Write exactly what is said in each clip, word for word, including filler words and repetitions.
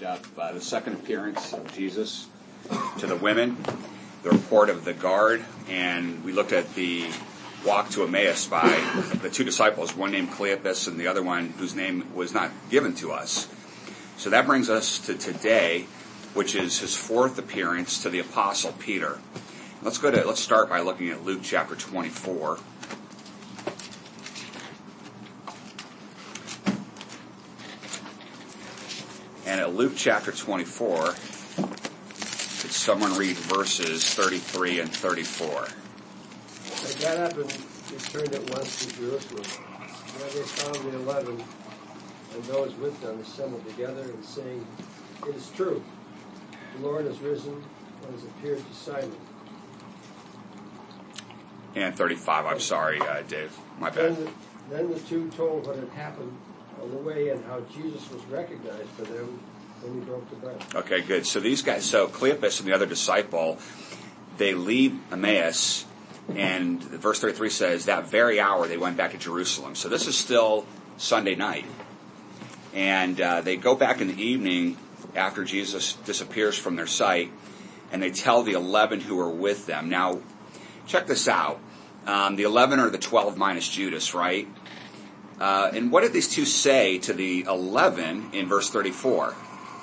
up uh, the second appearance of Jesus to the women, the report of the guard, and we looked at the walk to Emmaus by the two disciples, one named Cleopas and the other one whose name was not given to us. So that brings us to today, which is his fourth appearance to the Apostle Peter. Let's go to let's start by looking at Luke chapter twenty-four. And at Luke chapter twenty-four, could someone read verses thirty-three and thirty-four? They got up and returned at once to Jerusalem. There they found the eleven and those with them assembled together and saying, "It is true, the Lord has risen and has appeared to Simon." And thirty-five, I'm sorry, uh, Dave, my bad. Then the, then the two told what had happened on the way and how Jesus was recognized for them when he broke the bread. Okay, good. So these guys, so Cleopas and the other disciple, they leave Emmaus, and verse thirty-three says, that very hour they went back to Jerusalem. So this is still Sunday night. And uh, they go back in the evening after Jesus disappears from their sight, and they tell the eleven who are with them. Now, check this out. Um, the eleven are the twelve minus Judas, right? Uh, and what did these two say to the eleven in verse thirty-four?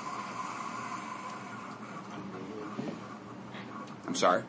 I'm sorry?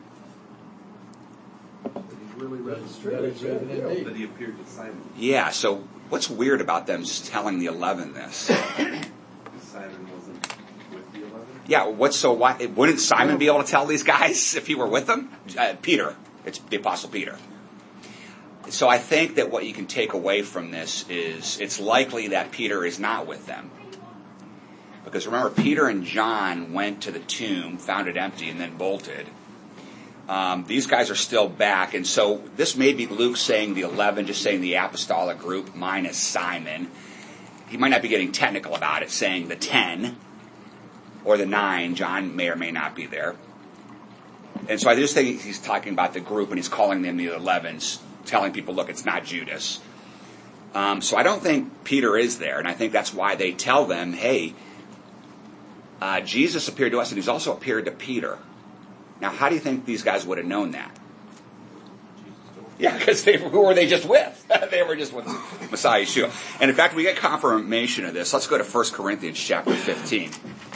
That he appeared to Simon. Yeah, so what's weird about them just telling the eleven this? Simon wasn't with the eleven? Yeah, what's so why wouldn't Simon be able to tell these guys if he were with them? Uh, Peter. It's the Apostle Peter. So I think that what you can take away from this is it's likely that Peter is not with them. Because remember, Peter and John went to the tomb, found it empty, and then bolted. Um, these guys are still back, and so this may be Luke saying the eleven, just saying the apostolic group minus Simon. He might not be getting technical about it, saying the ten or the nine. John may or may not be there. And so I just think he's talking about the group, and he's calling them the elevens, telling people, look, it's not Judas. Um, so I don't think Peter is there, and I think that's why they tell them, hey, uh, Jesus appeared to us, and he's also appeared to Peter. Now, how do you think these guys would have known that? Yeah, because who were they just with? They were just with Messiah Yeshua. And in fact, we get confirmation of this. Let's go to First Corinthians chapter fifteen.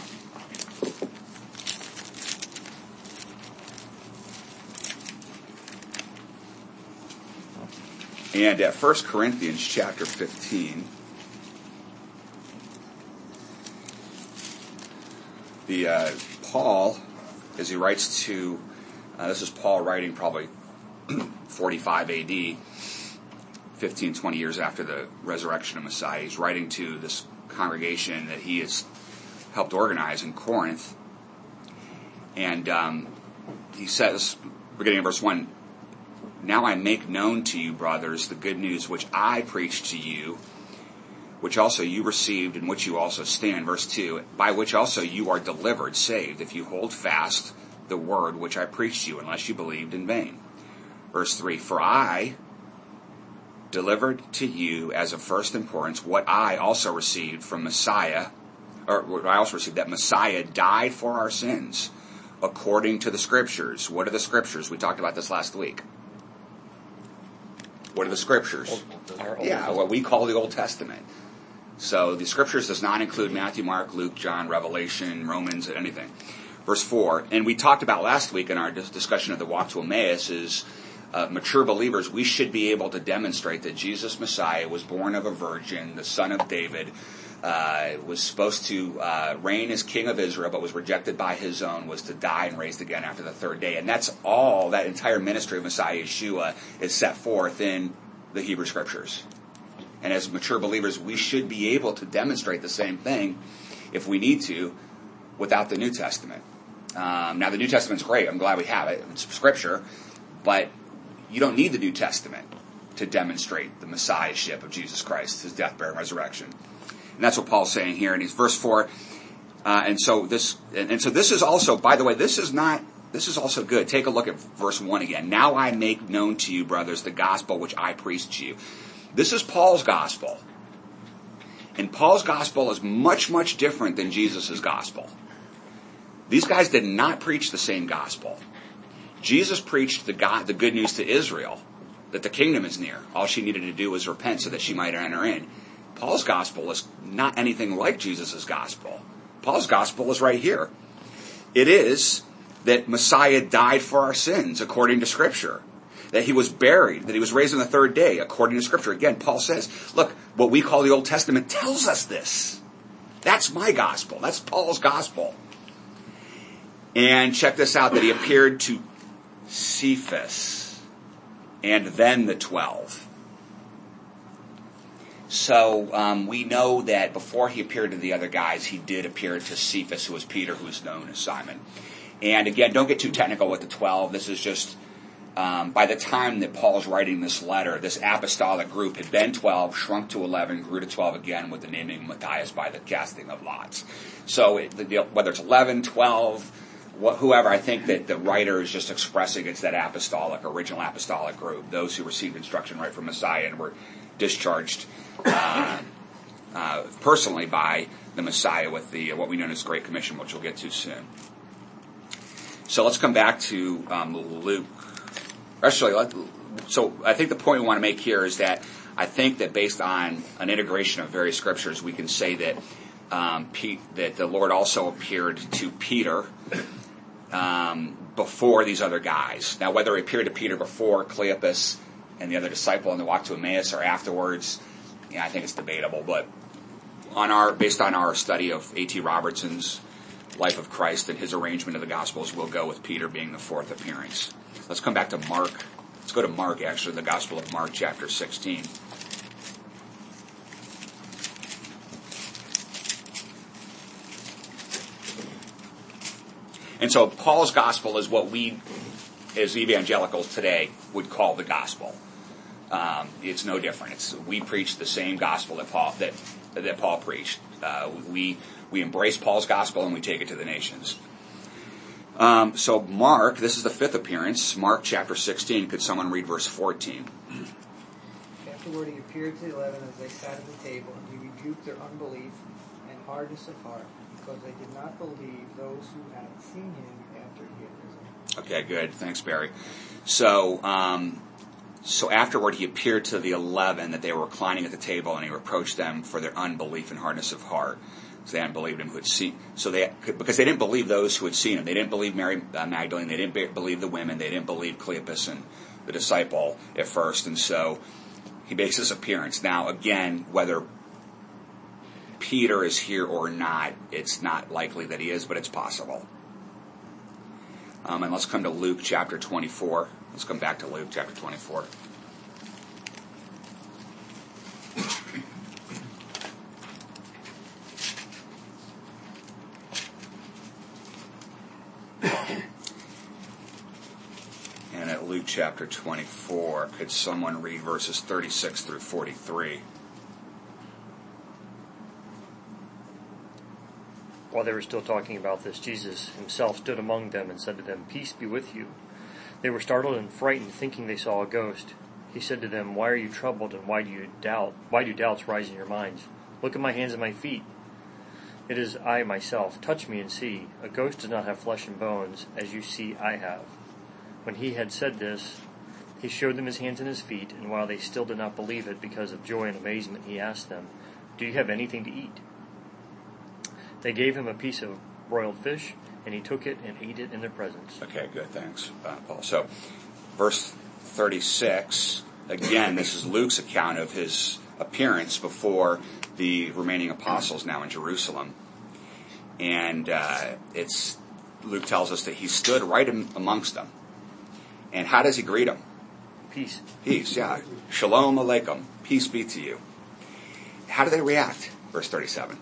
And at First Corinthians chapter fifteen, the uh, Paul, as he writes to, uh, this is Paul writing probably forty-five A D, fifteen, twenty years after the resurrection of Messiah. He's writing to this congregation that he has helped organize in Corinth. And um, he says, beginning of verse one, "Now I make known to you, brothers, the good news which I preached to you, which also you received, in which you also stand." Verse two, "By which also you are delivered, saved, if you hold fast the word which I preached to you, unless you believed in vain." Verse three, "For I delivered to you as of first importance what I also received from Messiah, or what I also received, that Messiah died for our sins, according to the Scriptures." What are the Scriptures? We talked about this last week. What are the Scriptures? Yeah, what we call the Old Testament. So the Scriptures does not include Matthew, Mark, Luke, John, Revelation, Romans, anything. Verse four, and we talked about last week in our discussion of the walk to Emmaus is uh, mature believers, we should be able to demonstrate that Jesus Messiah was born of a virgin, the son of David, uh, was supposed to uh, reign as king of Israel, but was rejected by his own, was to die and raised again after the third day. And that's all, that entire ministry of Messiah Yeshua is set forth in the Hebrew Scriptures. And as mature believers, we should be able to demonstrate the same thing, if we need to, without the New Testament. Um, now, the New Testament's great. I'm glad we have it. It's Scripture. But you don't need the New Testament to demonstrate the Messiahship of Jesus Christ, his death, burial, and resurrection. And that's what Paul's saying here. And he's verse four. Uh, and so this, and, and so this is also, by the way, this is not, this is also good. Take a look at verse one again. "Now I make known to you, brothers, the gospel which I preached to you." This is Paul's gospel. And Paul's gospel is much, much different than Jesus' gospel. These guys did not preach the same gospel. Jesus preached the God, the good news to Israel, that the kingdom is near. All she needed to do was repent so that she might enter in. Paul's gospel is not anything like Jesus' gospel. Paul's gospel is right here. It is that Messiah died for our sins according to Scripture. That he was buried, that he was raised on the third day according to Scripture. Again, Paul says, look, what we call the Old Testament tells us this. That's my gospel. That's Paul's gospel. And check this out, that he appeared to Cephas and then the twelve. So um, we know that before he appeared to the other guys, he did appear to Cephas, who was Peter, who was known as Simon. And again, don't get too technical with the twelve. This is just, um, by the time that Paul's writing this letter, this apostolic group had been twelve, shrunk to eleven, grew to twelve again with the naming of Matthias by the casting of lots. So it, the, whether it's eleven, twelve, whoever, I think that the writer is just expressing it's that apostolic, original apostolic group, those who received instruction right from Messiah and were discharged uh, uh, personally by the Messiah with the what we know as Great Commission, which we'll get to soon. So let's come back to um, Luke. Actually, let, so I think the point we want to make here is that I think that based on an integration of various scriptures, we can say that um, Pete, that the Lord also appeared to Peter um, before these other guys. Now, whether he appeared to Peter before Cleopas and the other disciple on the walk to Emmaus or afterwards, yeah, I think it's debatable. But on our based on our study of A T Robertson's Life of Christ and his arrangement of the Gospels, we'll go with Peter being the fourth appearance. Let's come back to Mark. Let's go to Mark, actually, the Gospel of Mark, chapter sixteen. And so Paul's gospel is what we, as evangelicals today, would call the gospel. Um, it's no different. It's we preach the same gospel that Paul that that Paul preached. Uh, we we embrace Paul's gospel and we take it to the nations. Um, so Mark, this is the fifth appearance. Mark chapter sixteen. Could someone read verse fourteen? Afterward he appeared to the eleven as they sat at the table, and he rebuked their unbelief and hardness of heart, because they did not believe those who had seen him after he had risen. Okay, good. Thanks, Barry. So, um, so afterward he appeared to the eleven that they were reclining at the table, and he reproached them for their unbelief and hardness of heart. So they hadn't believed him who had seen. So they, because they didn't believe those who had seen him. They didn't believe Mary uh, Magdalene. They didn't be, believe the women. They didn't believe Cleopas and the disciple at first. And so he makes his appearance. Now, again, whether Peter is here or not, it's not likely that he is, but it's possible. Um, and let's come to Luke chapter twenty-four. Let's come back to Luke chapter twenty-four. And at Luke chapter twenty-four, could someone read verses thirty-six through forty-three? While they were still talking about this, Jesus himself stood among them and said to them, "Peace be with you." They were startled and frightened, thinking they saw a ghost. He said to them, "Why are you troubled, and why do you doubt? Why do doubts rise in your minds? Look at my hands and my feet. It is I myself. Touch me and see. A ghost does not have flesh and bones, as you see I have." When he had said this, he showed them his hands and his feet, and while they still did not believe it because of joy and amazement, he asked them, "Do you have anything to eat?" They gave him a piece of broiled fish, and he took it and ate it in their presence. Okay, good. Thanks, uh, Paul. So, verse thirty-six, again, this is Luke's account of his appearance before the remaining apostles now in Jerusalem. And uh, it's Luke tells us that he stood right in, amongst them. And how does he greet them? Peace. Peace, yeah. Shalom Aleichem. Peace be to you. How do they react? Verse thirty-seven.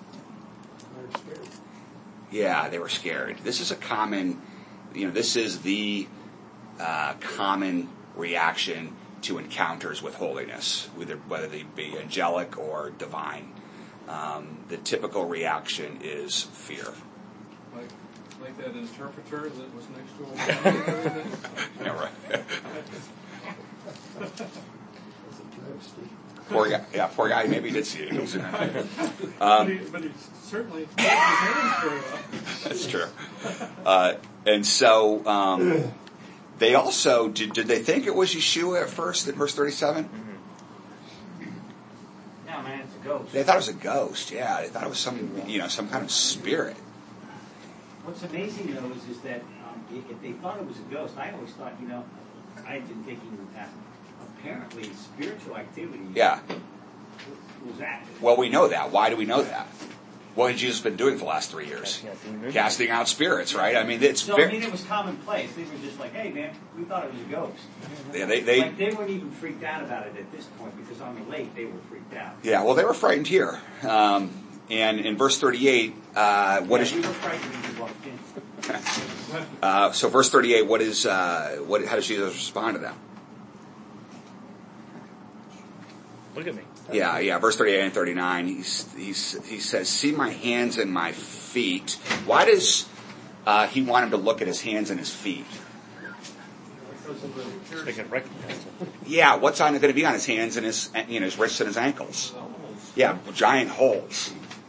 Yeah, they were scared. This is a common, you know, this is the uh, common reaction to encounters with holiness, whether, whether they be angelic or divine. Um, the typical reaction is fear. Like, like that interpreter that was next to him and everything. Yeah, right. Poor guy. Yeah, poor guy. Maybe he did see angels. but, Um, he, but he certainly extended his hands very well. That's true. Uh, and so um, they also did. Did they think it was Yeshua at first in verse thirty-seven? No, man, it's a ghost. They thought it was a ghost. Yeah, they thought it was some, you know, some kind of spirit. What's amazing, though, is, is that um, i- if they thought it was a ghost, I always thought, you know, I didn't think even that. Apparently, spiritual activity Yeah. was active. Well, we know that. Why do we know that? What had Jesus been doing for the last three years? Casting out demons. Casting out spirits, right? I mean, it's So, I very, mean, it was commonplace. They were just like, hey, man, we thought it was a ghost. yeah, they, they, Like, they weren't even freaked out about it at this point, because on the lake, they were freaked out. yeah. Well, they were frightened here. Um, and in verse thirty-eight, uh, what yeah, is? we were frightened when we walked in. Uh, so, verse thirty-eight. What is? Uh, what? How does Jesus respond to them? Look at me. Yeah, yeah. Verse thirty-eight and thirty-nine. He's, he's, he says, "See my hands and my feet." Why does uh, he want him to look at his hands and his feet? So they can recognize him. Yeah, what's on going to be on his hands and his, you know, his wrists and his ankles? Yeah, giant holes.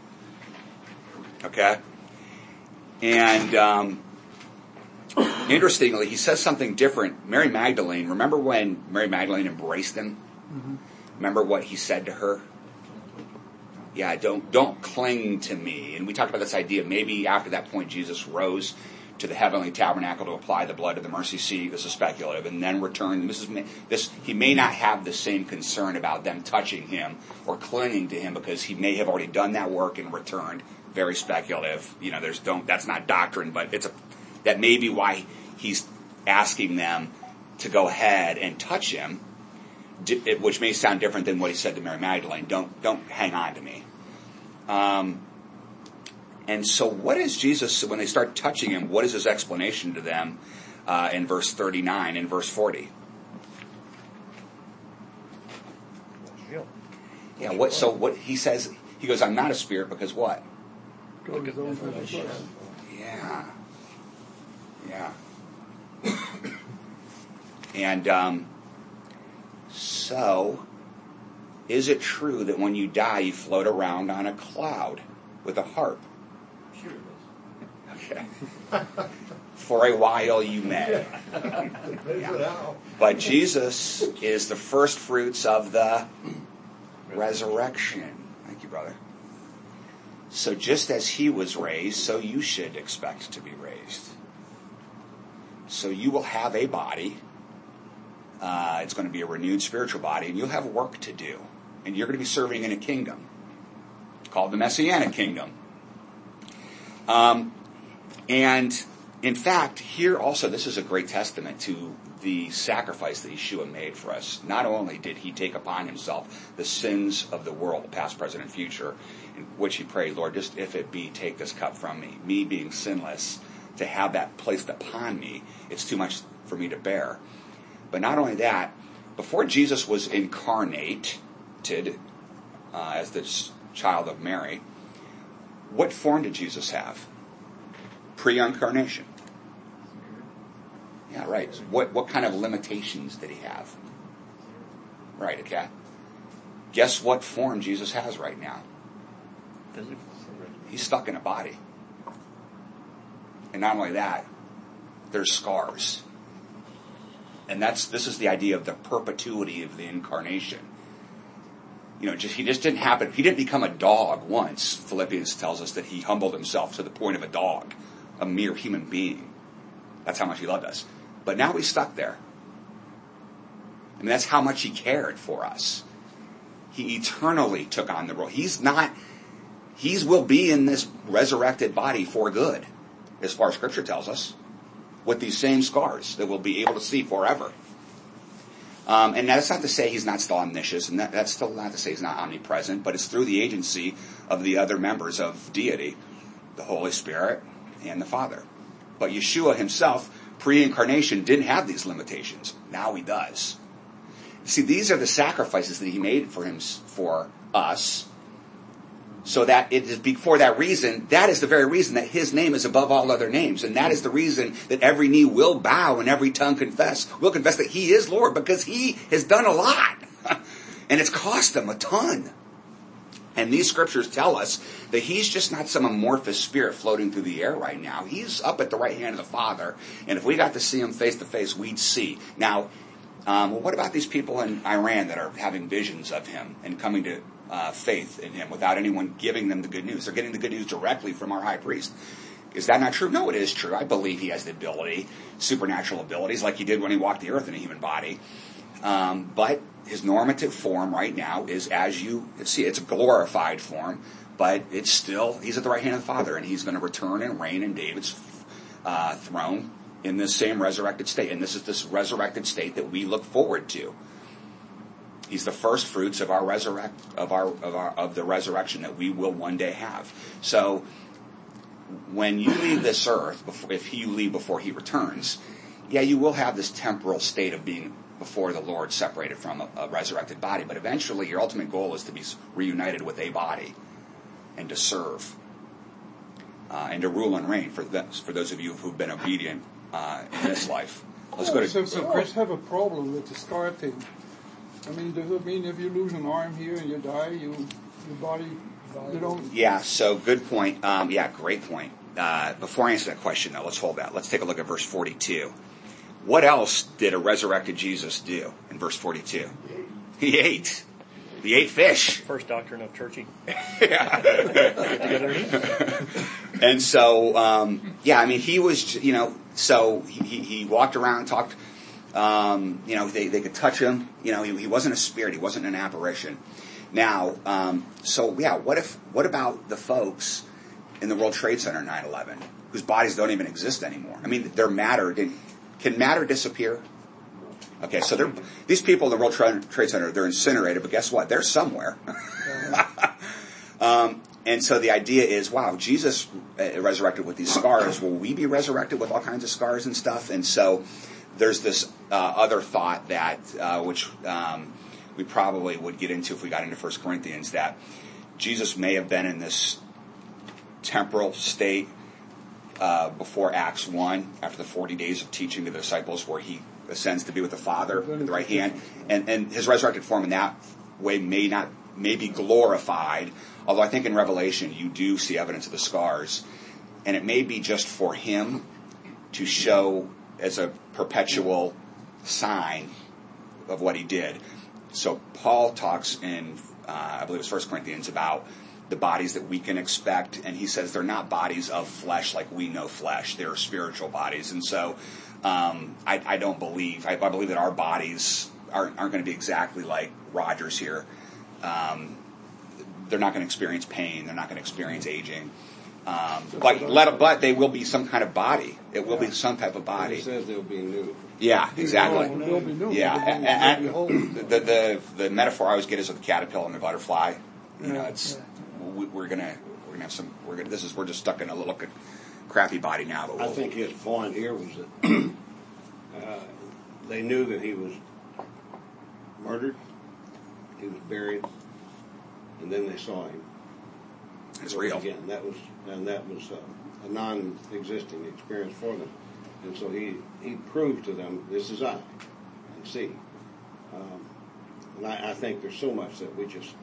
Okay, and um, interestingly, he says something different. Mary Magdalene. Remember when Mary Magdalene embraced him? Mm-hmm. Remember what he said to her? Yeah, don't don't cling to me. And we talked about this idea. Maybe after that point, Jesus rose to the heavenly tabernacle to apply the blood of the mercy seat. This is speculative, and then returned. This is this. He may not have the same concern about them touching him or clinging to him because he may have already done that work and returned. Very speculative. You know, there's don't. That's not doctrine, but it's a. That may be why he's asking them to go ahead and touch him. Which may sound different than what he said to Mary Magdalene. Don't don't hang on to me. Um, and so, what is Jesus when they start touching him? What is his explanation to them uh, in verse thirty-nine and verse forty? Real. Yeah. What? So what he says? He goes, "I'm not a spirit because what?" Goes over the flesh. Yeah. Yeah. And. Um, So, is it true that when you die, you float around on a cloud with a harp? Sure it is. Okay. For a while you may. Yeah. But Jesus is the first fruits of the resurrection. Thank you, brother. So just as he was raised, so you should expect to be raised. So you will have a body. Uh, it's going to be a renewed spiritual body, and you'll have work to do. And you're going to be serving in a kingdom called the Messianic kingdom. Um, and in fact, here also, this is a great testament to the sacrifice that Yeshua made for us. Not only did he take upon himself the sins of the world, past, present, and future, in which he prayed, Lord, just if it be, take this cup from me. Me being sinless, to have that placed upon me, it's too much for me to bear. But not only that, before Jesus was incarnated uh, as the child of Mary, what form did Jesus have? Pre-incarnation. Yeah, right. What what kind of limitations did he have? Right, okay. Guess what form Jesus has right now? Physical. He's stuck in a body. And not only that, there's scars. And that's this is the idea of the perpetuity of the incarnation. You know, just he just didn't happen. He didn't become a dog once. Philippians tells us that he humbled himself to the point of a dog, a mere human being. That's how much he loved us. But now he's stuck there. I mean, that's how much he cared for us. He eternally took on the role. He's not, he will be in this resurrected body for good, as far as Scripture tells us, with these same scars that we'll be able to see forever. Um, and that's not to say he's not still omniscient, and that, that's still not to say he's not omnipresent, but it's through the agency of the other members of deity, the Holy Spirit and the Father. But Yeshua himself, pre-incarnation, didn't have these limitations. Now he does. See, these are the sacrifices that he made for him, for us, so that it is for that reason, that is the very reason that his name is above all other names. And that is the reason that every knee will bow and every tongue confess, will confess that he is Lord, because he has done a lot. And it's cost them a ton. And these scriptures tell us that he's just not some amorphous spirit floating through the air right now. He's up at the right hand of the Father. And if we got to see him face to face, we'd see. Now, um, well, what about these people in Iran that are having visions of him and coming to uh, faith in him without anyone giving them the good news? They're getting the good news directly from our high priest. Is that not true? No, it is true. I believe he has the ability, supernatural abilities, like he did when he walked the earth in a human body. Um, but his normative form right now is, as you see, it's a glorified form, but it's still, he's at the right hand of the Father, and he's going to return and reign in David's uh, throne in this same resurrected state. And this is this resurrected state that we look forward to. He's the first fruits of our resurrect of our of our of the resurrection that we will one day have. So when you leave this earth, before, if you leave before he returns, yeah, you will have this temporal state of being before the Lord, separated from a, a resurrected body. But eventually, your ultimate goal is to be reunited with a body and to serve uh, and to rule and reign for this, for those of you who've been obedient uh, in this life. Let's go to. So, so Chris, have a problem with the scar thing. I mean, does it mean if you lose an arm here and you die, you your body, you don't? Yeah. So good point. Um, yeah, great point. Uh, before I answer that question, though, let's hold that. Let's take a look at verse forty-two. What else did a resurrected Jesus do in verse forty-two? He ate. He ate fish. First doctrine of churchy. Yeah. Get together and eat. And so, um, yeah, I mean, he was, you know, so he, he walked around, talked, um, you know, they, they could touch him. You know, he, he wasn't a spirit. He wasn't an apparition. Now, um, so, yeah, what if, what about the folks in the World Trade Center nine eleven whose bodies don't even exist anymore? I mean, their matter didn't. Can matter disappear? Okay, so they're, these people in the World Trade Center, they're incinerated, but guess what? They're somewhere. um, and so the idea is, wow, Jesus resurrected with these scars. Will we be resurrected with all kinds of scars and stuff? And so there's this uh, other thought that, uh, which um, we probably would get into if we got into First Corinthians, that Jesus may have been in this temporal state Uh, before Acts one, after the forty days of teaching to the disciples, where he ascends to be with the Father at the right hand, and, and his resurrected form in that way may not may be glorified. Although I think in Revelation you do see evidence of the scars, and it may be just for him to show as a perpetual sign of what he did. So Paul talks in, uh, I believe it's First Corinthians, about the bodies that we can expect, and he says they're not bodies of flesh like we know flesh. They're spiritual bodies. And so um, I, I don't believe, I, I believe that our bodies aren't, aren't going to be exactly like Roger's here. Um, they're not going to experience pain. They're not going to experience aging. Um, but, let, but they will be some kind of body. It will be some type of body. He says they'll be new. Yeah, exactly. They'll be new. Yeah, They'll be- and, they'll be and whole. the, the the metaphor I always get is of the caterpillar and the butterfly. You know, it's we, we're gonna we're gonna have some. We're gonna. This is we're just stuck in a little crappy body now. But we'll, I think his point here was that uh, they knew that he was murdered, he was buried, and then they saw him. it's real. Again, that was and that was uh, a non-existing experience for them, and so he he proved to them, this is I, and see. Um, and I, I think there's so much that we just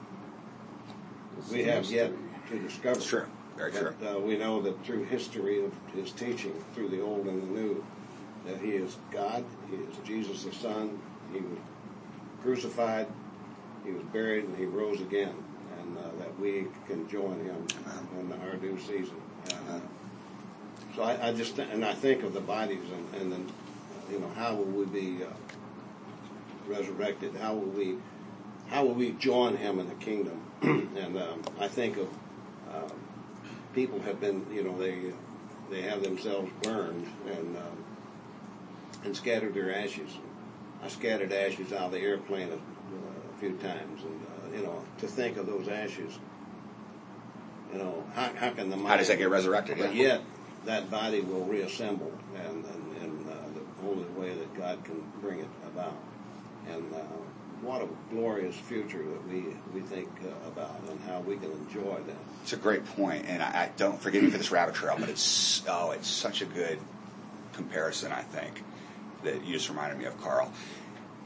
we have yet to discover. It's true. Very true. But, uh, we know that through history of his teaching, through the Old and the New, that he is God, he is Jesus the Son, he was crucified, he was buried, and he rose again, and uh, that we can join him in our due season. Uh, so I, I just, th- and I think of the bodies, and, and then, you know, how will we be uh, resurrected? How will we, how will we join him in the kingdom? And um, I think of um, people have been, you know, they they have themselves burned and um, and scattered their ashes. I scattered ashes out of the airplane a, uh, a few times, and uh, you know, to think of those ashes, you know, how, how can the mind, How does that get resurrected? But Yeah. yet that body will reassemble, and and, and uh, the only way that God can bring it about, and. Uh, What a glorious future that we we think uh, about, and how we can enjoy that. It's a great point, and I, I don't forgive me for this rabbit trail, but it's oh, it's such a good comparison. I think that you just reminded me of, Carl.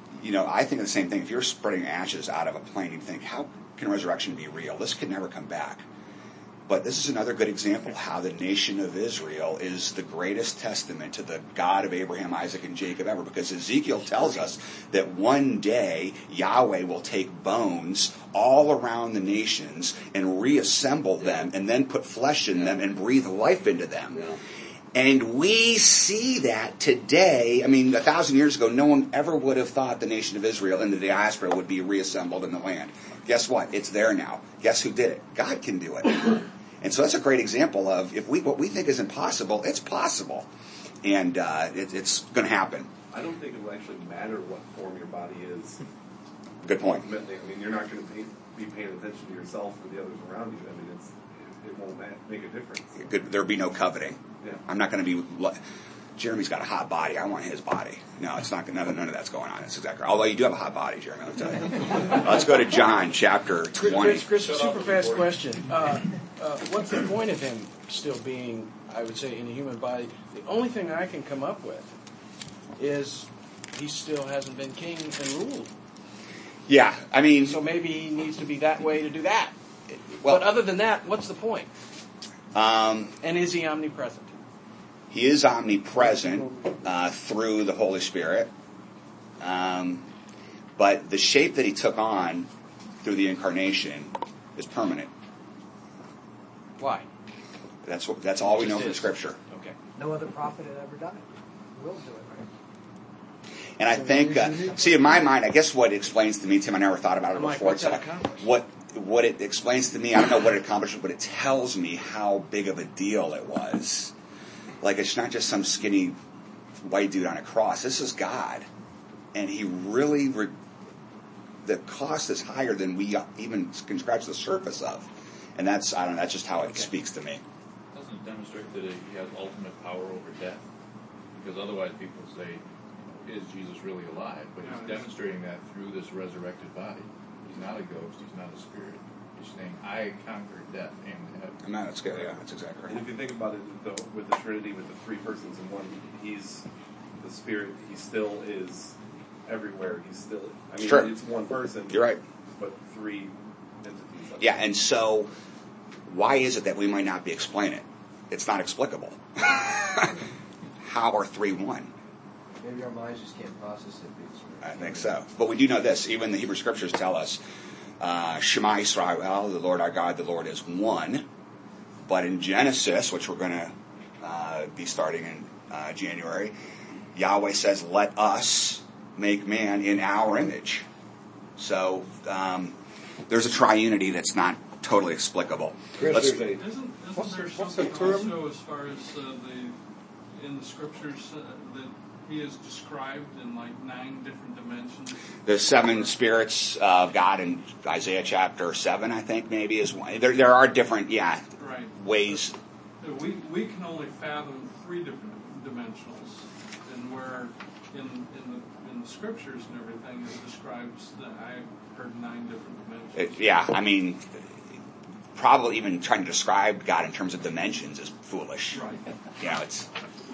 you know, I think of the same thing. If you're spreading ashes out of a plane, you think, how can resurrection be real? This could never come back. But this is another good example of how the nation of Israel is the greatest testament to the God of Abraham, Isaac, and Jacob ever. Because Ezekiel tells us that one day Yahweh will take bones all around the nations and reassemble them and then put flesh in them and breathe life into them. And we see that today. I mean, a thousand years ago, no one ever would have thought the nation of Israel and the diaspora would be reassembled in the land. Guess what? It's there now. Guess who did it? God can do it. And so that's a great example of if we what we think is impossible, it's possible. And uh, it, it's going to happen. I don't think it will actually matter what form your body is. Good point. Ultimately, I mean, you're not going to pay, be paying attention to yourself or the others around you. I mean, it's, it, it won't make a difference. Good, there'll be no coveting. Yeah. I'm not going to be... Jeremy's got a hot body. I want his body. No, it's not. None, none of that's going on. That's exactly right. Although you do have a hot body, Jeremy. I'll tell you. Let's go to John chapter twenty. Chris, Chris, a super fast question. Uh, uh, what's the point of him still being, I would say, in a human body? The only thing I can come up with is he still hasn't been king and ruled. Yeah, I mean... So maybe he needs to be that way to do that. Well, but other than that, what's the point? Um, and is he omnipresent? He is omnipresent uh, through the Holy Spirit. Um, but the shape that he took on through the incarnation is permanent. Why? That's what, that's all we know from Scripture. Okay. No other prophet had ever done it. Will do it, right? And I think, uh, see, in my mind, I guess what it explains to me, Tim, I never thought about it I'm like, before. what's that accomplish? What what it explains to me, I don't know what it accomplished, but it tells me how big of a deal it was. Like, it's not just some skinny white dude on a cross. This is God. And he really, re- the cost is higher than we even can scratch the surface of. And that's, I don't know, that's just how it Okay. speaks to me. Doesn't it demonstrate that he has ultimate power over death? Because otherwise people say, you know, is Jesus really alive? But he's demonstrating that through this resurrected body. He's not a ghost. He's not a spirit. He's saying, I conquered death and heaven. And that's good, yeah, that's exactly And right. if you think about it, though, with the Trinity, with the three persons in one, he's the Spirit. He still is everywhere. He's still. I mean, Sure. it's one person. You're right. But three entities. Yeah, and so why is it that we might not be explaining it? It's not explicable. How are three one? Maybe our minds just can't process it. Because I think so. But we do know this. Even the Hebrew Scriptures tell us, uh, Shema Yisrael, the Lord our God, the Lord is one. But in Genesis, which we're going to uh, be starting in uh, January, Yahweh says, let us make man in our image. So um, there's a triunity that's not totally explicable. Chris, Let's, there's a, Isn't, isn't What's there the- what's the something term? also as far as uh, the in the scriptures uh, that he is described in like nine different dimensions? the seven spirits of God in Isaiah chapter seven, I think, maybe is one. There, there are different, yeah, Right. ways. Uh, We we can only fathom three different dimensionals, and where in in the in the scriptures and everything it describes that I heard nine different dimensions. It, yeah, I mean, probably even trying to describe God in terms of dimensions is foolish. Right. You know, it's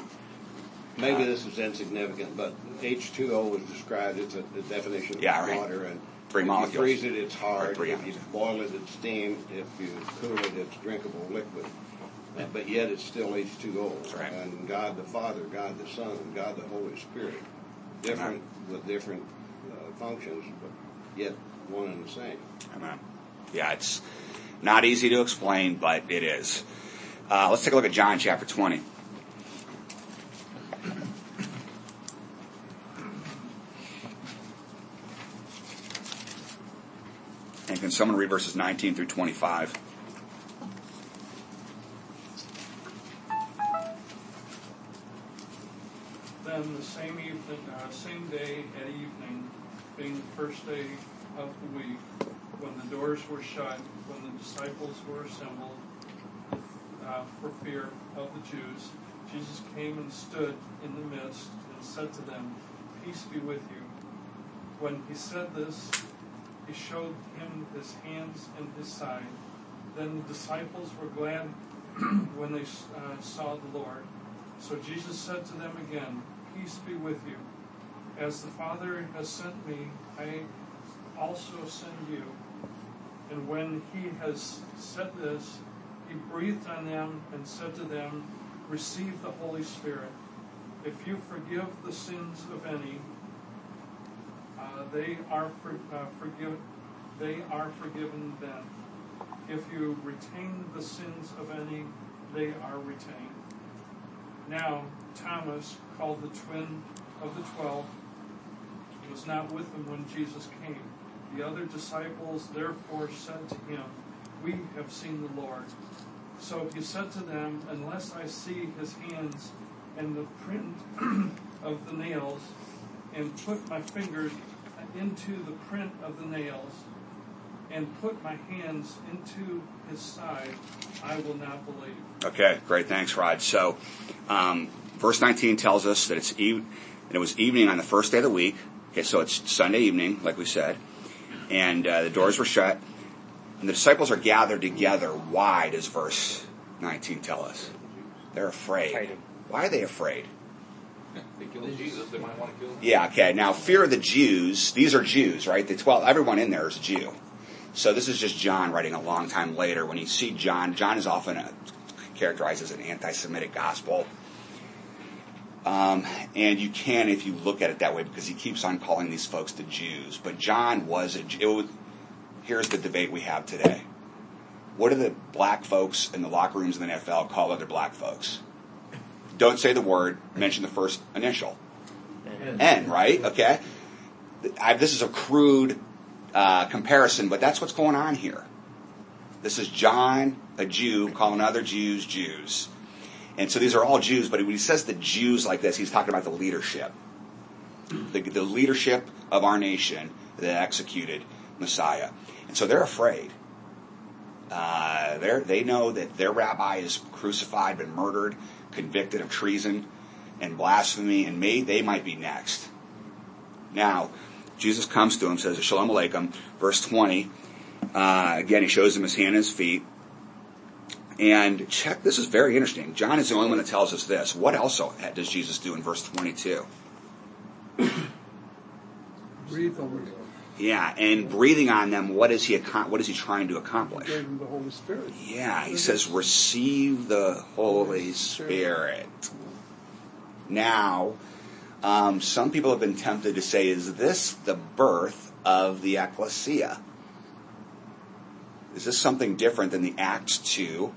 maybe this is insignificant, but H two O was described as a, a definition of Yeah, right. water. And Three if molecules. you freeze it, it's hard. Or three If you atoms. boil it, it's steam. If you cool it, it's drinkable liquid. Uh, But yet it's still H two O. That's right. And God the Father, God the Son, and God the Holy Spirit. Different with different uh, functions, but yet one and the same. I mean, yeah, it's not easy to explain, but it is. Uh, let's take a look at John chapter twenty. And can someone read verses nineteen through twenty-five? Then the same evening, uh, same day at evening, being the first day of the week, when the doors were shut, when the disciples were assembled uh, for fear of the Jews, Jesus came and stood in the midst and said to them, "Peace be with you." When he said this, he showed him his hands and his side. Then the disciples were glad when they uh, saw the Lord. So Jesus said to them again, "Peace be with you. As the Father has sent me, I also send you. And when he has said this, he breathed on them and said to them, receive the Holy Spirit. If you forgive the sins of any, uh, they are for, uh, forgive, they are forgiven them. If you retain the sins of any, they are retained. Now Thomas, called the twin of the twelve, was not with them when Jesus came. The other disciples therefore said to him, we have seen the Lord. So he said to them, unless I see his hands and the print of the nails, and put my fingers into the print of the nails, and put my hands into his side, I will not believe. Okay, great. Thanks, Rod. So, um, verse nineteen tells us that it's eve- and it was evening on the first day of the week. Okay, so it's Sunday evening, like we said, and uh, the doors were shut, and the disciples are gathered together. Why does verse nineteen tell us? They're afraid. Hiding. Why are they afraid? They killed Jesus. They might want to kill him. Yeah, okay. Now, fear of the Jews. These are Jews, right? The twelve. Everyone in there is a Jew. So this is just John writing a long time later. When you see John, John is often a, characterized as an anti-Semitic gospel. Um, and you can, if you look at it that way, because he keeps on calling these folks the Jews. But John was a Jew. It was, here's the debate we have today. What do the black folks in the locker rooms in the N F L call other black folks? Don't say the word, mention the first initial. N, N right? Okay. I, this is a crude uh, comparison, but that's what's going on here. This is John, a Jew, calling other Jews Jews. And so these are all Jews, but when he says the Jews like this, he's talking about the leadership. The, the leadership of our nation that executed Messiah. And so they're afraid. Uh, they're, they know that their rabbi is crucified, been murdered, convicted of treason and blasphemy, and may, they might be next. Now, Jesus comes to him, says, Shalom Aleichem, verse twenty. Uh, again, he shows him his hand and his feet. And check, this is very interesting. John is the only one that tells us this. What else does Jesus do in verse twenty-two? Breathe on them. Yeah, and breathing on them, what is he what is he trying to accomplish? He gave them the Holy Spirit. Yeah, he says, receive the Holy Spirit. Now, um, some people have been tempted to say, is this the birth of the ecclesia? Is this something different than the Acts two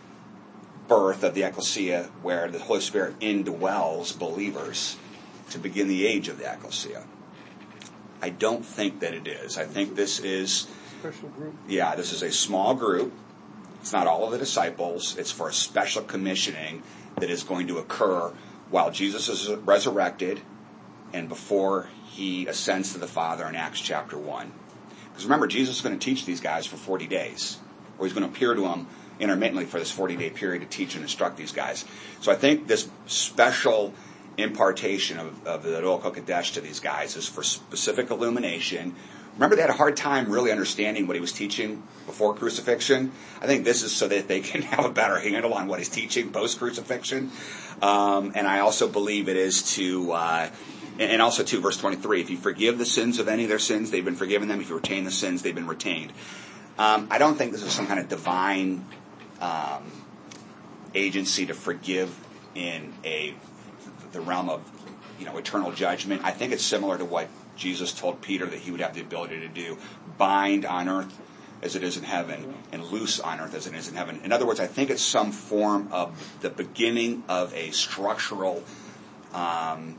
birth of the ecclesia, where the Holy Spirit indwells believers to begin the age of the ecclesia? I don't think that it is. I think this is special group. Yeah, this is a small group. It's not all of the disciples. It's for a special commissioning that is going to occur while Jesus is resurrected and before he ascends to the Father in Acts chapter one. Because remember, Jesus is going to teach these guys for forty days, or he's going to appear to them intermittently for this forty-day period to teach and instruct these guys. So I think this special impartation of, of the Ruach HaKodesh to these guys is for specific illumination. Remember, they had a hard time really understanding what he was teaching before crucifixion. I think this is so that they can have a better handle on what he's teaching post-crucifixion. Um, and I also believe it is to, uh, and also to verse twenty-three, if you forgive the sins of any of their sins, they've been forgiven them. If you retain the sins, they've been retained. Um, I don't think this is some kind of divine um, agency to forgive in a the realm of, you know, eternal judgment. I think it's similar to what Jesus told Peter that he would have the ability to do: bind on earth as it is in heaven, and loose on earth as it is in heaven. In other words, I think it's some form of the beginning of a structural. Um,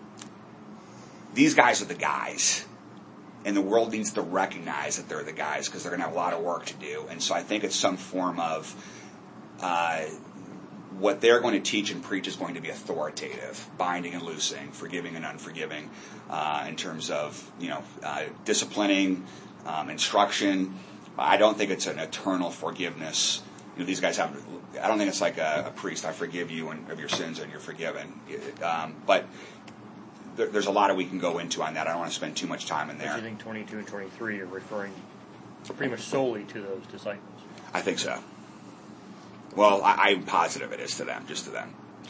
these guys are the guys, and the world needs to recognize that they're the guys because they're going to have a lot of work to do. And so I think it's some form of. Uh, What they're going to teach and preach is going to be authoritative, binding and loosing, forgiving and unforgiving, uh, in terms of, you know, uh, disciplining, um, instruction. I don't think it's an eternal forgiveness. You know, these guys have. I don't think it's like a, a priest. I forgive you and of your sins and you're forgiven. Um, but there, there's a lot of we can go into on that. I don't want to spend too much time in there. I think twenty-two and twenty-three are referring pretty much solely to those disciples. I think so. Well, I, I'm positive it is to them, just to them.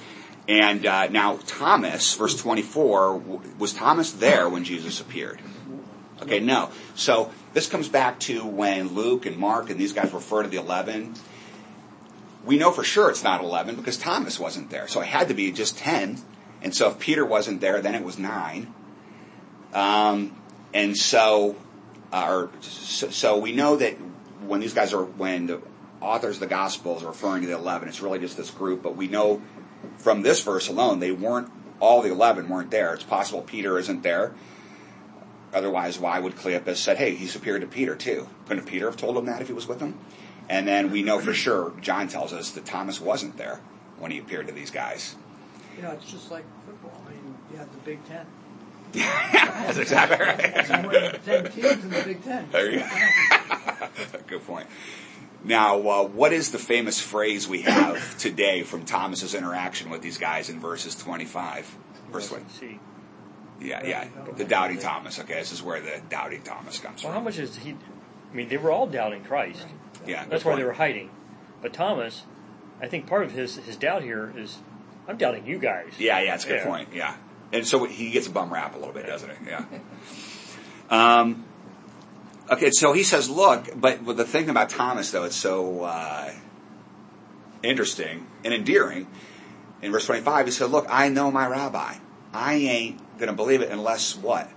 And uh, now Thomas, verse twenty-four, was Thomas there when Jesus appeared? Okay, no. So this comes back to when Luke and Mark and these guys refer to the eleven. We know for sure it's not eleven because Thomas wasn't there. So it had to be just ten. And so if Peter wasn't there, then it was nine. Um, and so, uh, or, so, so we know that when these guys are, when the authors of the Gospels are referring to the eleven, it's really just this group. But we know from this verse alone, they weren't, all the eleven weren't there. It's possible Peter isn't there. Otherwise, why would Cleopas said, hey, he's appeared to Peter too? Couldn't Peter have told him that if he was with him? And then we know for sure, John tells us that Thomas wasn't there when he appeared to these guys. You know, it's just like football. I mean, you have the Big Ten. That's exactly right. There's more than ten teams in the Big Ten. There you go. Good point. Now, uh, what is the famous phrase we have today from Thomas's interaction with these guys in verses twenty-five? Verse twenty. See. Yeah, yeah. The doubting Thomas. Okay, this is where the doubting Thomas comes Well, from. how much is he? I mean, they were all doubting Christ. Yeah, That's good why point. they were hiding. But Thomas, I think part of his, his doubt here is, I'm doubting you guys. Yeah, yeah, that's a good Yeah. point. Yeah. And so he gets a bum rap a little bit, doesn't he? Yeah. Um, okay, so he says, look, but with the thing about Thomas, though, it's so uh, interesting and endearing. In verse twenty-five, he said, look, I know my rabbi. I ain't going to believe it unless what?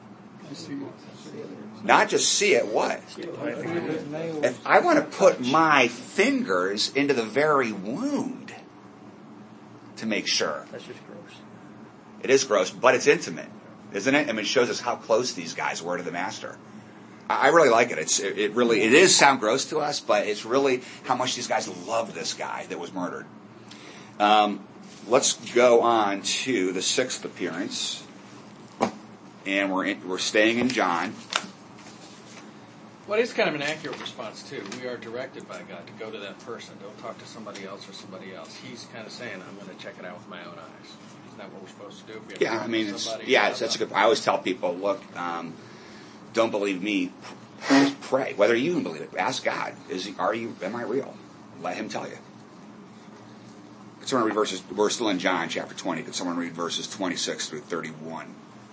Not just see it, what? If I want to put my fingers into the very wound to make sure. That's just gross. It is gross, but it's intimate, isn't it? I mean, it shows us how close these guys were to the master. I really like it. It's it really it is sound gross to us, but it's really how much these guys love this guy that was murdered. Um, let's go on to the sixth appearance, and we're in, we're staying in John. Well, it's kind of an accurate response, too. We are directed by God to go to that person. Don't talk to somebody else or somebody else. He's kind of saying, I'm going to check it out with my own eyes. Isn't that what we're supposed to do? If we have Yeah, to I talk mean, to it's, somebody yeah, about it's, that's a something? good. I always tell people, look, um, don't believe me. Just pray. Whether you even believe it, ask God. Is he? Are you? Am I real? Let Him tell you. Could someone read verses? We're still in John chapter twenty. Could someone read verses twenty-six through thirty-one?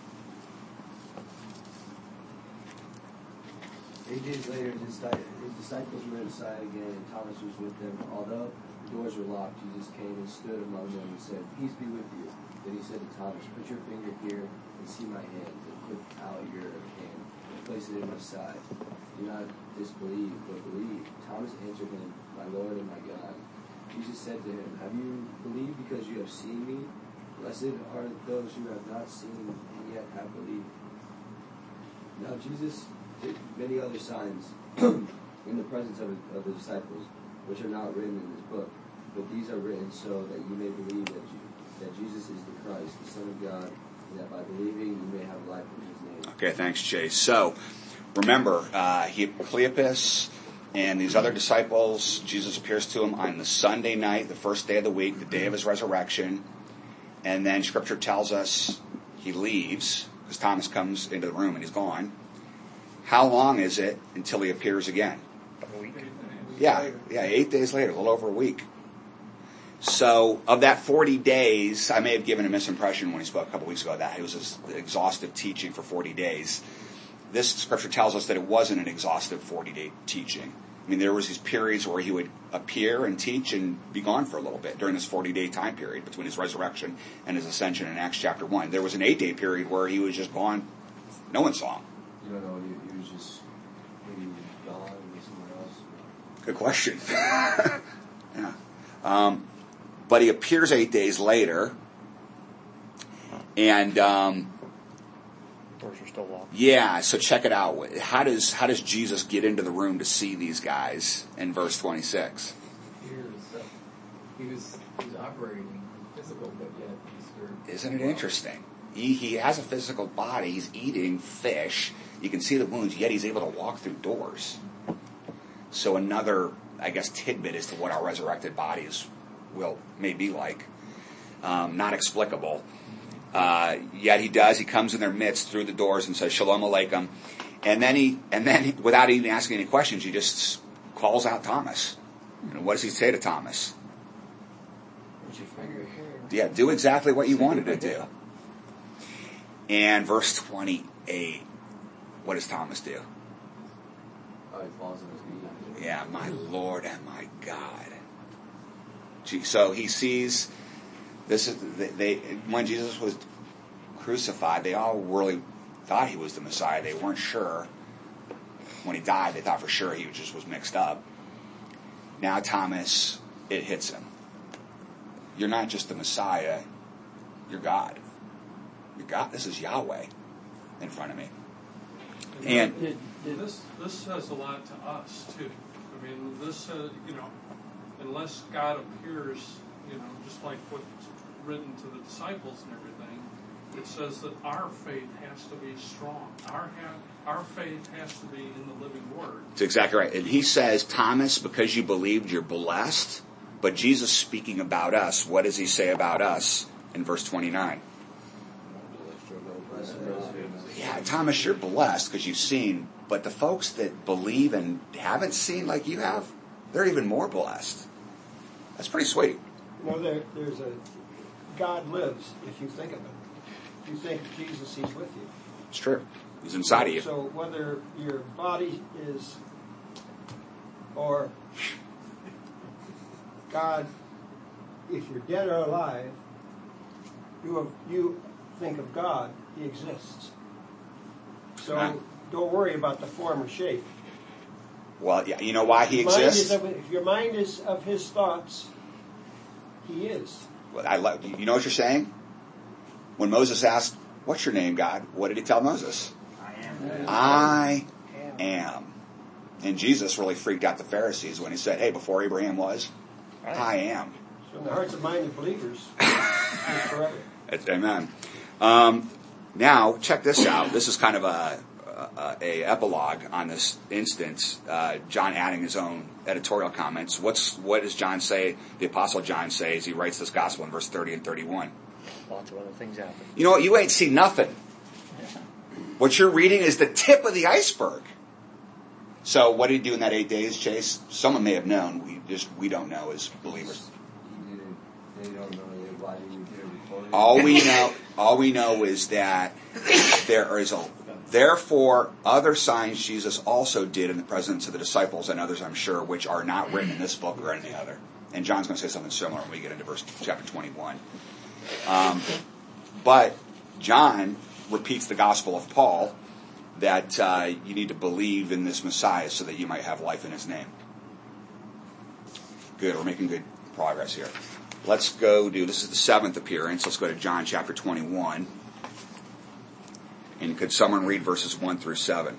Eight days later, his disciples were inside again, and Thomas was with them. Although the doors were locked, Jesus came and stood among them and said, "Peace be with you." Then he said to Thomas, "Put your finger here and see my hand, and put out your hand and place it in my side. Do not disbelieve, but believe." Thomas answered him, "My Lord and my God." Jesus said to him, "Have you believed because you have seen me? Blessed are those who have not seen and yet have believed." Now Jesus did many other signs in the presence of, of the disciples, which are not written in this book, but these are written so that you may believe that, you, that Jesus is the Christ, the Son of God, and that by believing you may have life in His name. Okay, thanks, Chase. So, remember, uh, he, Cleopas and these other disciples, Jesus appears to them on the Sunday night, the first day of the week, the day of His resurrection, and then Scripture tells us He leaves, because Thomas comes into the room and he's gone. How long is it until He appears again? A week. Yeah, yeah, eight days later, a little over a week. So, of that forty days, I may have given a misimpression when he spoke a couple weeks ago that it was this exhaustive teaching for forty days. This scripture tells us that it wasn't an exhaustive forty-day teaching. I mean, there was these periods where he would appear and teach and be gone for a little bit during this forty-day time period between his resurrection and his ascension in Acts chapter one. There was an eight-day period where he was just gone. No one saw him. You don't know, he, he was just maybe gone or somewhere else. Good question. yeah. Um, but he appears eight days later, and um, Doors are still locked. yeah. So check it out. How does how does Jesus get into the room to see these guys in verse twenty-six? He was, uh, he was, he was operating physical, but yet he's very... Isn't it interesting? He he has a physical body. He's eating fish. You can see the wounds. Yet he's able to walk through doors. So another, I guess, tidbit as to what our resurrected bodies will may be like. Um, not explicable. Uh, yet he does. He comes in their midst through the doors and says, "Shalom Aleichem," and then he and then he, without even asking any questions, he just calls out Thomas. And what does he say to Thomas? Put your finger here. Yeah, do exactly what you wanted to do. And verse twenty-eight, what does Thomas do? Oh, he falls on his knees. Yeah, my Lord and my God. Gee, so he sees this is they, they when Jesus was crucified, they all really thought he was the Messiah. They weren't sure. When he died, they thought for sure he just was mixed up. Now Thomas, it hits him. You're not just the Messiah, you're God. You're God. This is Yahweh in front of me. And did, did this this says a lot to us too. I mean, this says, you know, unless God appears, you know, just like what's written to the disciples and everything, it says that our faith has to be strong. Our ha- our faith has to be in the living Word. That's exactly right. And he says, Thomas, because you believed, you're blessed. But Jesus speaking about us, what does he say about us in verse twenty-nine? Yeah, Thomas, you're blessed because you've seen. But the folks that believe and haven't seen like you have, they're even more blessed. That's pretty sweet. You know, there, there's a God lives if you think of it. If you think of Jesus, he's with you. It's true. He's inside of you. So whether your body is, or God, if you're dead or alive, you have, you think of God, he exists. So Huh? don't worry about the form or shape. Well, yeah, you know why he Your mind exists? is of, if your mind is of his thoughts, he is. Well, I love, you know what you're saying? When Moses asked, what's your name, God? What did he tell Moses? I am. I am. And Jesus really freaked out the Pharisees when he said, hey, before Abraham was, I am. So in the hearts and minds of believers, he's forever. It's, amen. Um, now, check this out. This is kind of a, a, a epilogue on this instance. Uh, John adding his own editorial comments. What's what does John say? The Apostle John say as he writes this gospel in verse thirty and thirty-one. Lots of other things happen. You know what? You ain't seen nothing. What you're reading is the tip of the iceberg. So, what did he do in that eight days, Chase? Someone may have known. We just we don't know as believers. They don't know why he was there before. All we know, all we know is that there is a. Therefore, other signs Jesus also did in the presence of the disciples and others, I'm sure, which are not written in this book or any other. And John's going to say something similar when we get into verse chapter twenty-one. Um, but John repeats the gospel of Paul that uh, you need to believe in this Messiah so that you might have life in his name. Good, we're making good progress here. Let's go do, this is the seventh appearance. Let's go to John chapter twenty-one. And could someone read verses one through seven?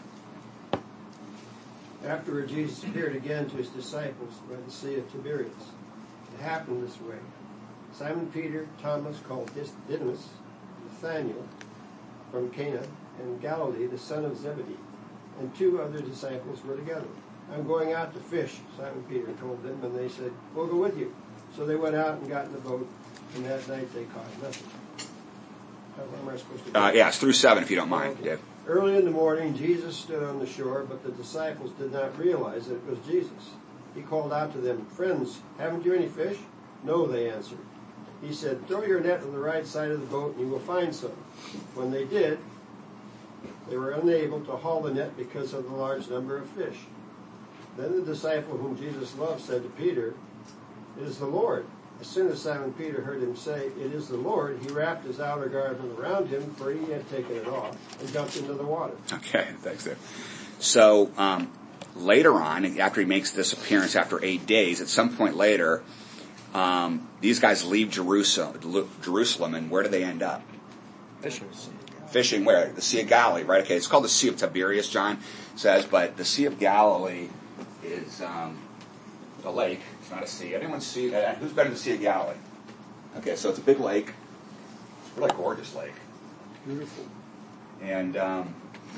Afterward, Jesus appeared again to his disciples by the Sea of Tiberias. It happened this way. Simon Peter, Thomas called Didymus, Nathanael from Cana, and Galilee, the son of Zebedee, and two other disciples were together. I'm going out to fish, Simon Peter told them, and they said, we'll go with you. So they went out and got in the boat, and that night they caught nothing. How am I supposed to go? Uh, yeah, it's through seven if you don't mind. Okay. Dave. Early in the morning, Jesus stood on the shore, but the disciples did not realize that it was Jesus. He called out to them, friends, haven't you any fish? No, they answered. He said, throw your net on the right side of the boat and you will find some. When they did, they were unable to haul the net because of the large number of fish. Then the disciple whom Jesus loved said to Peter, it is the Lord. As soon as Simon Peter heard him say, it is the Lord, he wrapped his outer garment around him, for he had taken it off, and jumped into the water. Okay, thanks, Dave. So um, later on, after he makes this appearance after eight days, at some point later, um, these guys leave Jerusalem, Jerusalem, and where do they end up? Fishing. Fishing where? The Sea of Galilee, right? Okay, it's called the Sea of Tiberias, John says, but the Sea of Galilee is um, a lake. It's not a sea. Anyone see that? Who's been to the Sea of Galilee? Okay, so it's a big lake. It's a really gorgeous lake. Beautiful. And um,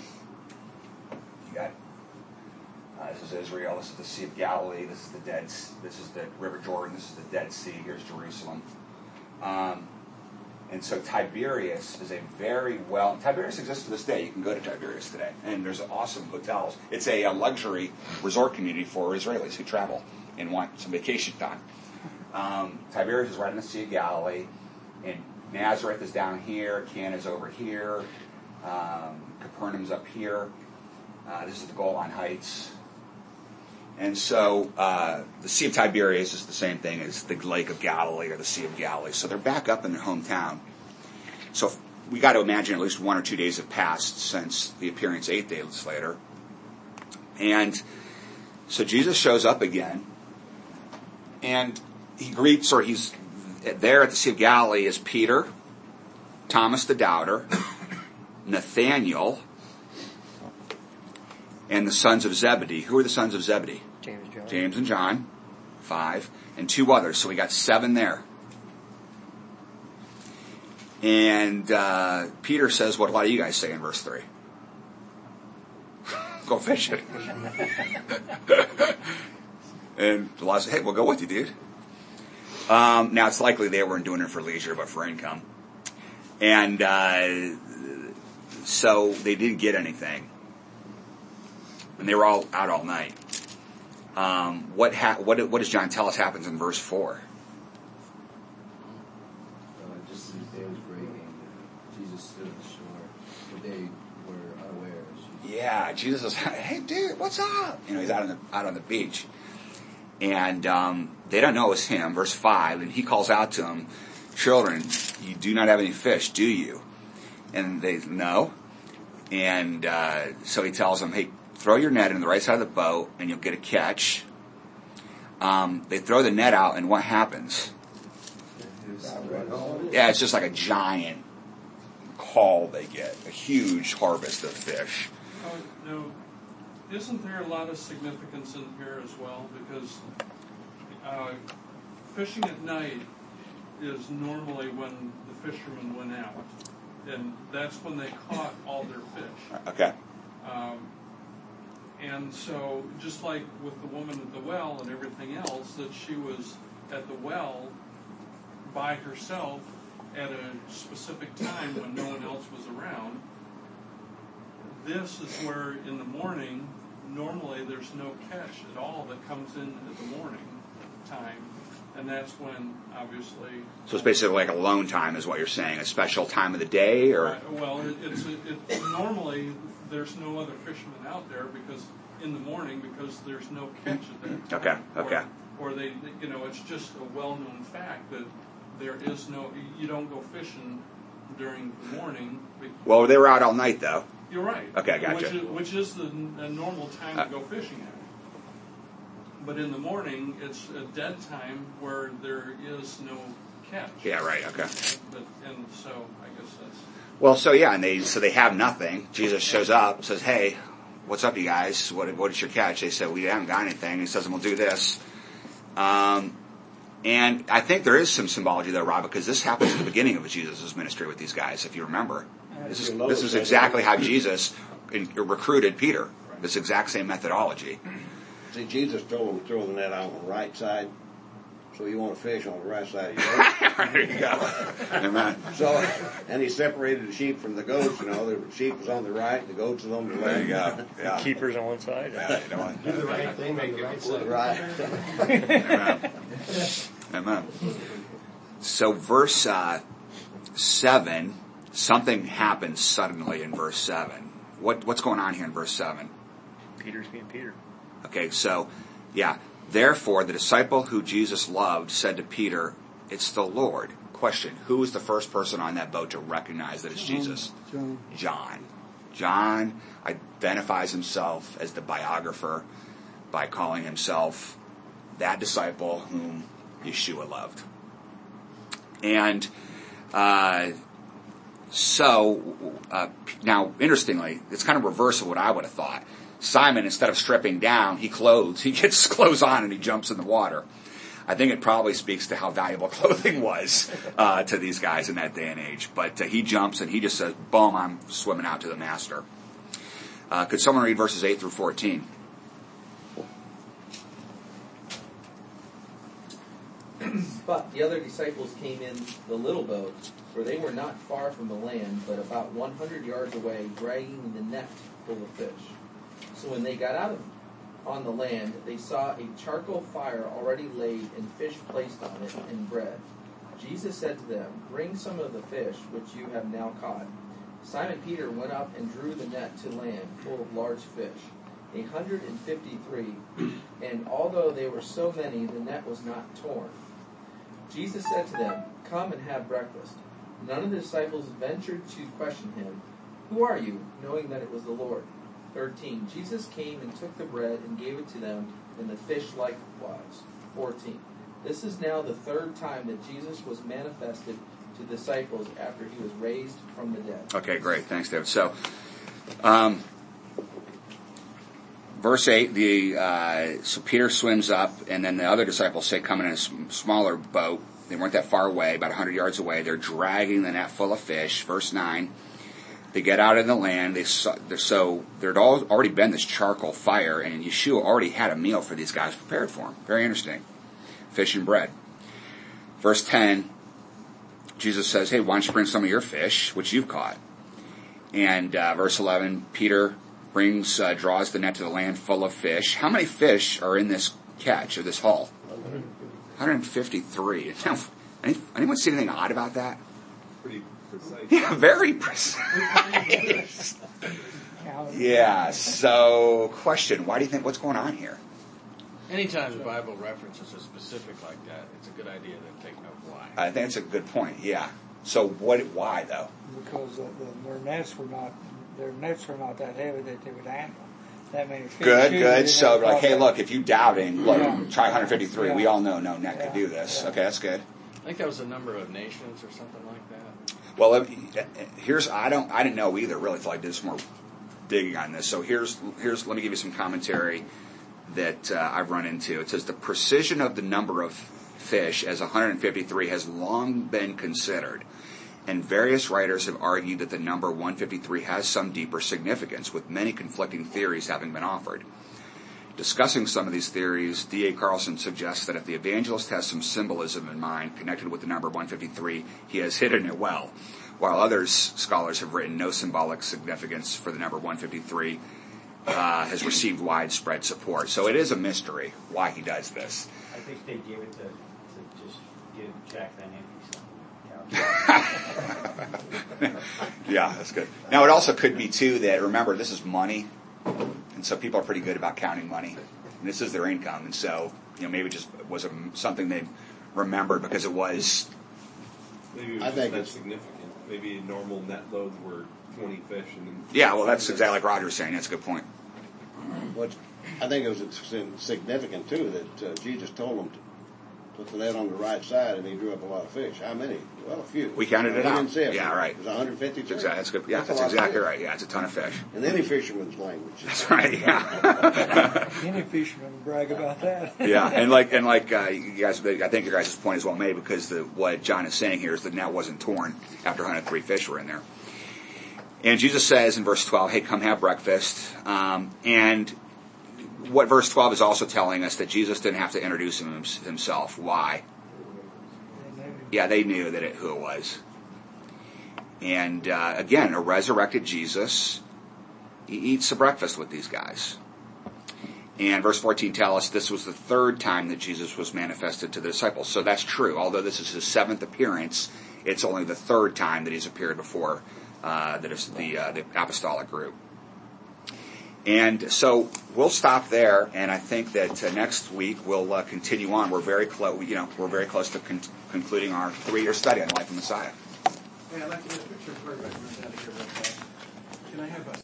you got uh, this is Israel. This is the Sea of Galilee. This is the Dead. This is the River Jordan. This is the Dead Sea. Here's Jerusalem. Um, and so Tiberias is a very well. Tiberias exists to this day. You can go to Tiberias today, and there's awesome hotels. It's a, a luxury resort community for Israelis who travel and want some vacation time. Um, Tiberias is right in the Sea of Galilee, and Nazareth is down here, Cana is over here, um, Capernaum's up here. Uh, this is the Golan Heights. And so uh, the Sea of Tiberias is the same thing as the Lake of Galilee or the Sea of Galilee. So they're back up in their hometown. So we got to imagine at least one or two days have passed since the appearance eight days later. And so Jesus shows up again, and he greets, or he's there at the Sea of Galilee is Peter, Thomas the Doubter, Nathaniel, and the sons of Zebedee. Who are the sons of Zebedee? James, John. James and John, five, and two others. So we got seven there. And uh, Peter says what a lot of you guys say in verse three. Go fishing. And the law said, hey, we'll go with you, dude. Um, now, it's likely they weren't doing it for leisure, but for income. And uh, so they didn't get anything. And they were all out all night. Um, what, ha- what what does John tell us happens in verse four? Uh, just as the day was breaking, Jesus stood on the shore, but they were unawares. Yeah, Jesus is, hey, dude, what's up? You know, he's out on the out on the beach. And um, they don't know it's him, verse five, and he calls out to them, children, you do not have any fish, do you? And they, no. And uh, so he tells them, hey, throw your net in the right side of the boat, and you'll get a catch. Um, they throw the net out, and what happens? Yeah, it's just like a giant haul they get, a huge harvest of fish. Oh, no. Isn't there a lot of significance in here as well? Because uh, fishing at night is normally when the fishermen went out. And that's when they caught all their fish. Okay. Um, and so, just like with the woman at the well and everything else, that she was at the well by herself at a specific time when no one else was around. This is where in the morning, normally there's no catch at all that comes in at the morning time. And that's when, obviously... So it's basically like alone time is what you're saying, a special time of the day? Or Right, well, it, it's it, it, normally there's no other fishermen out there because in the morning because there's no catch at that time. Okay, okay. Or, or they, you know, it's just a well-known fact that there is no, you don't go fishing during the morning. Well, they were out all night, though. You're right. Okay, gotcha. Which is, which is the, the normal time Uh, to go fishing at. But in the morning, it's a dead time where there is no catch. Yeah, right, okay. But, and so, I guess that's... Well, so yeah, and they so they have nothing. Jesus shows up, says, hey, what's up, you guys? What, what is your catch? They said, we haven't got anything. He says, we'll do this. Um, and I think there is some symbology there, Rob, because this happens at the beginning of Jesus' ministry with these guys, if you remember. This is, this is exactly how Jesus in, recruited Peter. This exact same methodology. See, Jesus told him to throw the net out on the right side. So you want to fish on the right side of your boat. There you go. Amen. So, and he separated the sheep from the goats. You know, the sheep was on the right, the goats was on the left. There you go. Yeah. Keepers on one side. Yeah, you know what? Do the right thing on the right side. Right. Amen. Amen. So verse uh, seven, something happens suddenly in verse seven. What what's going on here in verse seven? Peter's being Peter. Okay, so yeah. Therefore, the disciple who Jesus loved said to Peter, "It's the Lord." Question: who was the first person on that boat to recognize that it's Jesus? John. John. John identifies himself as the biographer by calling himself that disciple whom Yeshua loved. And uh, so, uh, now, interestingly, it's kind of reverse of what I would have thought. Simon, instead of stripping down, he clothes. He gets clothes on and he jumps in the water. I think it probably speaks to how valuable clothing was uh, to these guys in that day and age. But uh, he jumps and he just says, boom, I'm swimming out to the master. Uh, could someone read verses eight through fourteen? But the other disciples came in the little boat, for they were not far from the land, but about one hundred yards away, dragging the net full of fish. So when they got out of on the land, they saw a charcoal fire already laid and fish placed on it and bread. Jesus said to them, "Bring some of the fish which you have now caught." Simon Peter went up and drew the net to land, full of large fish, a hundred and fifty-three, and although they were so many, the net was not torn. Jesus said to them, "Come and have breakfast." None of the disciples ventured to question him, "Who are you?" knowing that it was the Lord. thirteen. Jesus came and took the bread and gave it to them, and the fish likewise. fourteen. This is now the third time that Jesus was manifested to the disciples after he was raised from the dead. Okay, great. Thanks, David. So, um, verse eight, the uh, so Peter swims up, and then the other disciples say, come in a smaller boat. They weren't that far away, about one hundred yards away. They're dragging the net full of fish. Verse nine, they get out in the land. They so, so there'd already been this charcoal fire, and Yeshua already had a meal for these guys prepared for them. Very interesting. Fish and bread. Verse ten, Jesus says, hey, why don't you bring some of your fish, which you've caught? And uh, verse eleven, Peter brings, uh, draws the net to the land full of fish. How many fish are in this catch, or this haul? one hundred fifty-three. Now, anyone see anything odd about that? Pretty precise. Yeah, very precise. Yeah, so question, why do you think, what's going on here? Anytime the Bible references a specific like that, it's a good idea to take note why. I think it's a good point, yeah. So what? Why, though? Because uh, the, their nets were not their nets were not that heavy that they would handle that many fish. Good, Usually good. they So, have like, hey, probably- look, if you doubting, look, Yeah. try one hundred fifty-three. Yeah. We all know no net Yeah. could do this. Yeah. Okay, that's good. I think that was the number of nations or something like that. Well, let me- here's I don't I didn't know either really until I did some more digging on this. So here's here's let me give you some commentary that uh, I've run into. It says the precision of the number of fish as one hundred fifty-three has long been considered, and various writers have argued that the number one hundred fifty-three has some deeper significance, with many conflicting theories having been offered. Discussing some of these theories, D A Carlson suggests that if the evangelist has some symbolism in mind connected with the number one hundred fifty-three, he has hidden it well, while others, scholars have written no symbolic significance for the number one hundred fifty-three, uh, has received widespread support. So it is a mystery why he does this. I think they gave it to, to just give Jack Van Impe something. Yeah, that's good. Now, it also could be, too, that, remember, this is money, and so people are pretty good about counting money. And this is their income, and so, you know, maybe it just was a, something they remembered because it was... Maybe it was I just think that it's- significant. Maybe normal net loads were twenty fish. And then Yeah, well, that's exactly like Roger's saying. That's a good point. What I think it was significant too that uh, Jesus told them to put the net on the right side, and he drew up a lot of fish. How many? Well, a few. We counted it he out. Didn't say it. Yeah, right. It was one hundred fifty-three. That's, exactly, that's good. Yeah, That's, that's, a lot of exactly fish. right. Yeah, it's a ton of fish. In any fisherman's language. That's right. Yeah. Any fisherman would brag about that. Yeah, and like and like uh, you guys, I think your guys' point is well made because the, what John is saying here is the net wasn't torn after one hundred three fish were in there. And Jesus says in verse twelve, "Hey, come have breakfast." Um, and what verse twelve is also telling us that Jesus didn't have to introduce him, himself. Why? Yeah, they knew that it, who it was. And uh, again, a resurrected Jesus, he eats a breakfast with these guys. And verse fourteen tells us this was the third time that Jesus was manifested to the disciples. So that's true. Although this is his seventh appearance, it's only the third time that he's appeared before uh, that is the uh, the apostolic group. And so we'll stop there, and I think that uh, next week we'll uh, continue on. We're very close. You know, we're very close to con- concluding our three-year study on the life of Messiah. Hey, I'd like to get a picture of everybody. Can I have a